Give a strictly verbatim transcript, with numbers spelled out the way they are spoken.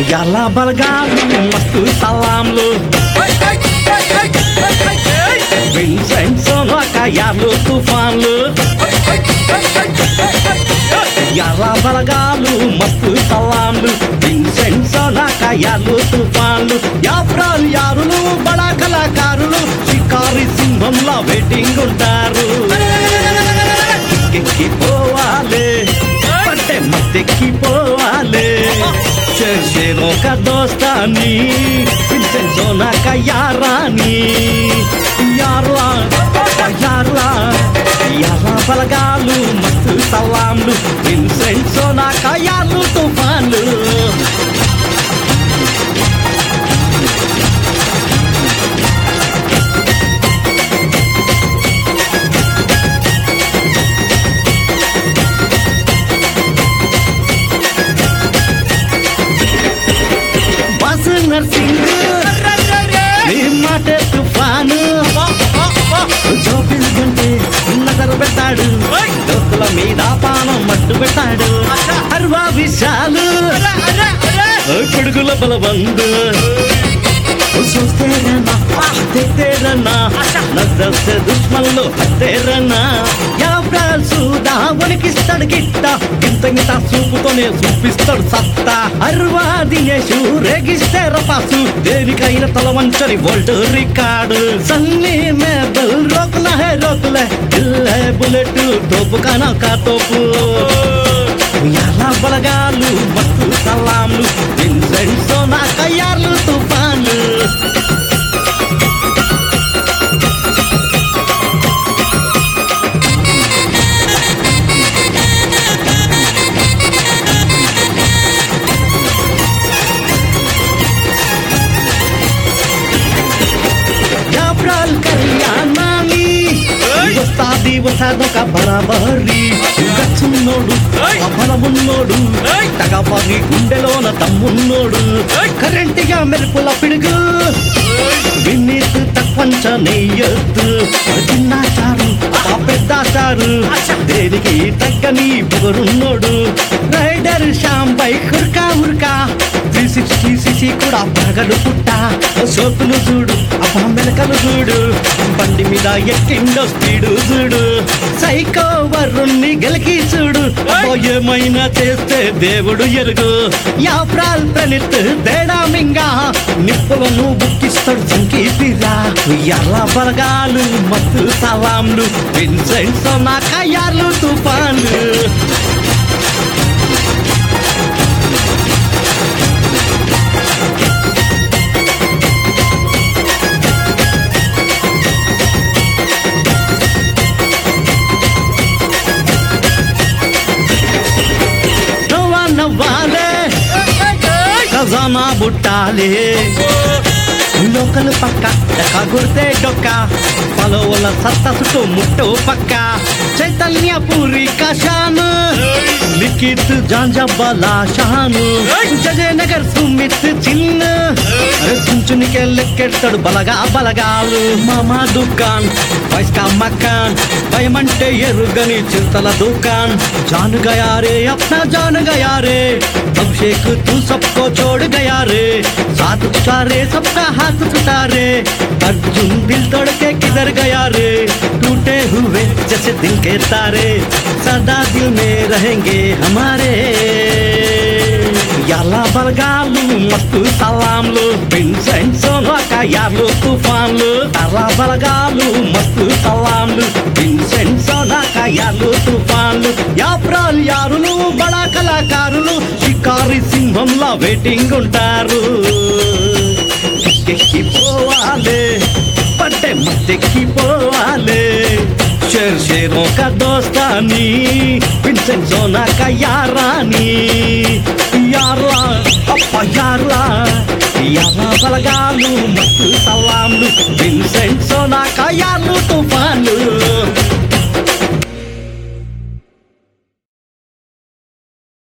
యాలా బలగాలు మస్తు సలాంలు విన్సెంట్ సోనాక యాలు తుఫాన్లు యాలా బలగాలు మస్తు సలాంలు విన్సెంట్ సోనాక యాలు తుఫాన్లు యాప్రాలు యారులు బడా కళాకారులు షికారి సింహంలా వెయిటింగ్ ఉంటారు ఎక్కిపోవాలి పట్టే మత్తెక్కిపోవాలి शेरों का दोस्तानी विंसेंट सोनाका यारानी यारला यारला यारा बलगालू मस्त सलामलू विंसेंट सोनाका यारू तुफानलू नरसिंह माटे तुफान चौबीस घंटे नजर పెట్టాడు దోస్తుల మీద పానం మట్టు పెట్టాడు అర్వా విశాలు కొడుకుల బలవంతు सोचते रहना देखते रहना नजर से दुश्मन लो हटते रहना యాప్రాల్ సూదా వణికిస్తాడు గిట్ట ఇంత ఇంత చూపుతోనే చూపిస్తాడు సత్తా అర్వా దినేషు రేగిస్తే రపాసు దేనికైనా తల వంచని వరల్డ్ రికార్డు సన్నీ మేబల్ రోకునా హే రోకులే దిల్లే బుల్లెట్ తోపు కానా కా తోపు యాలా బలగాలు మస్తు సలాంలు విన్సెంట్ సోనాక యార్లు తుఫాన్లు యాప్రాల్ కళ్యాణాని వస్తాది వస్తాదో కా బరాబరి గచ్చున్నోడు బలమున్నోడు తగపగి గుండెలోన తమ్మున్నోడు కరెంటిగా మెరుపుల పిడుగు వినీత్ తక్వంచ నెయ్యొద్దు చిన్నాచారు పెద్దాచారు దేనికి తగ్గని పొగరున్నోడు రైడర్ శ్యామ్ బైక్ ఉర్కా ఉర్కా త్రీ సిక్స్టీ సిసి కూడా పగలు పుట్ట సోకులు చూడు అబ్బా మెలకలు చూడు బండి మీద ఎక్కిండో స్పీడు చూడు సైకో వరుణ్ణి గెలికి చూడు ఏమైనా చేస్తే దేవుడు ఎరుగు యాప్రాల్ ప్రణిత్ తేడా మింగా నిప్పులను బుక్కిస్తాడు సంకీపిరా యాలా బలగాలు మస్తు సలాంలు విన్సెంట్ సోనాక యార్లు తుఫాన్లు నవ్వాలే ఖజానా బుట్టాలే లోకల్ పక్క ఎక్క గుర్తే డొక్క పలోవల సత్త చుట్టూ ముట్టో పక్క చైతన్య పూరి కషాను లిఖిత్ జాంజబ్బలా షాను జయనగర్ సుమిత్ చిన్న చుంచునికే లెక్కెడతాడు బలగా బలగాలు మామా దుకాన్ వైస్కా మకాన్ భయమంటే ఎరుగని చింతల దుకాన్ జాన్ గయా రే అప్నా జాన్ గయా రే అభిషేక్ తూ సబ్కో छोड़ गया रे साथ छुटा रे सबका हाथ छुटा रे अर्जुन दिल तोड़ के किधर गया रे टूटे हुए जैसे दिल के तारे सदा दिल में रहेंगे हमारे యాలా బలగాలు మస్తు సలాంలు విన్సెంట్ సోనాక యార్లు తుఫాన్లు యాలా బలగాలు మస్తు సలాంలు విన్సెంట్ సోనాక యార్లు తుఫాన్లు యాప్రాల్ యారులు బడా కళాకారులు షికారి సింహంలా వెయిటింగ్ ఉంటారు ఎక్కిపోవాలి పట్టే మత్తెక్కిపోవాలి शेर शेरों का दोस्तानी विंसेंट सोनाका यारानी यारला अप्पा यारला यारा बलगालू मस्त सलामलू विंसेंट सोनाका यार्लू तुफानलू